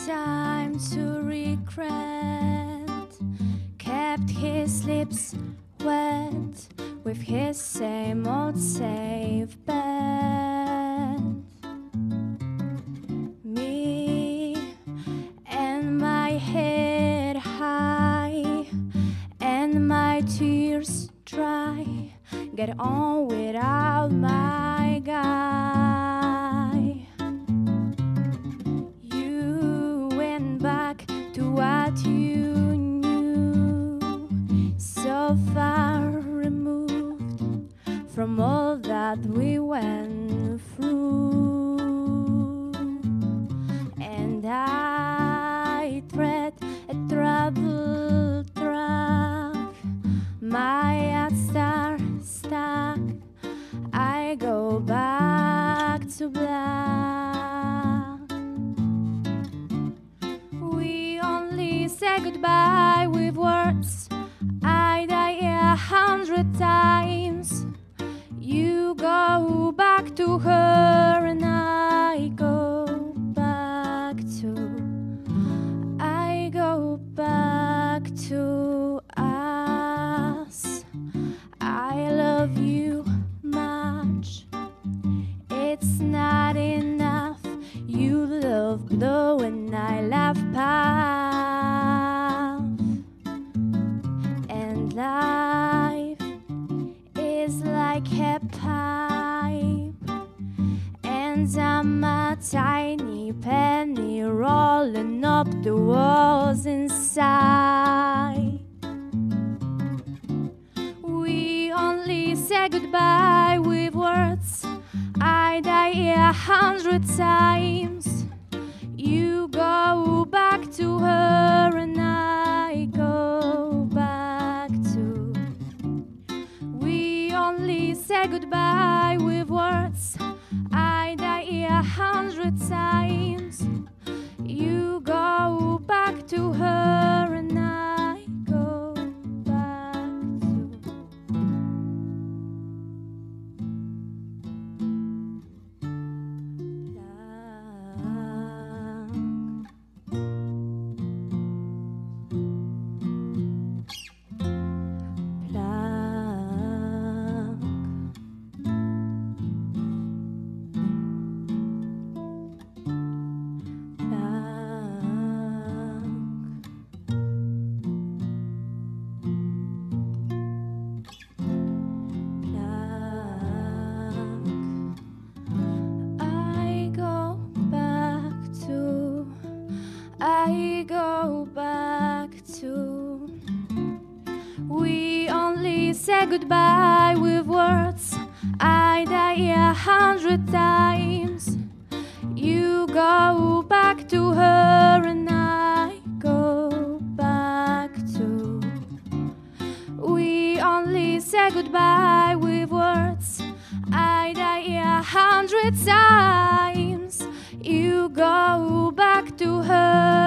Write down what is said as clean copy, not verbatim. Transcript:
time to regret, kept his lips wet with his same old safe bet. Me and my head high and my tears dry, get on without my guy. You went back to what you knew, so far removed from all that we went through. And I tread a troubled track, my heart star stuck, I go back to black. We only say goodbye with words, I die 100 times. You go back to her and I go back to us. I love you much, it's not enough. You love blow and I laugh puff. And life is like a pipe, and I'm a tiny penny rolling up the walls inside. We only say goodbye with words, I die 100 times. You go back to her and I go back to. We only say goodbye with words, I die 100 times. You go back to her and I go back I go back to. We only say goodbye with words, I die 100 times. You go back to her and I go back to. We only say goodbye with words, I die 100 times. You go back to her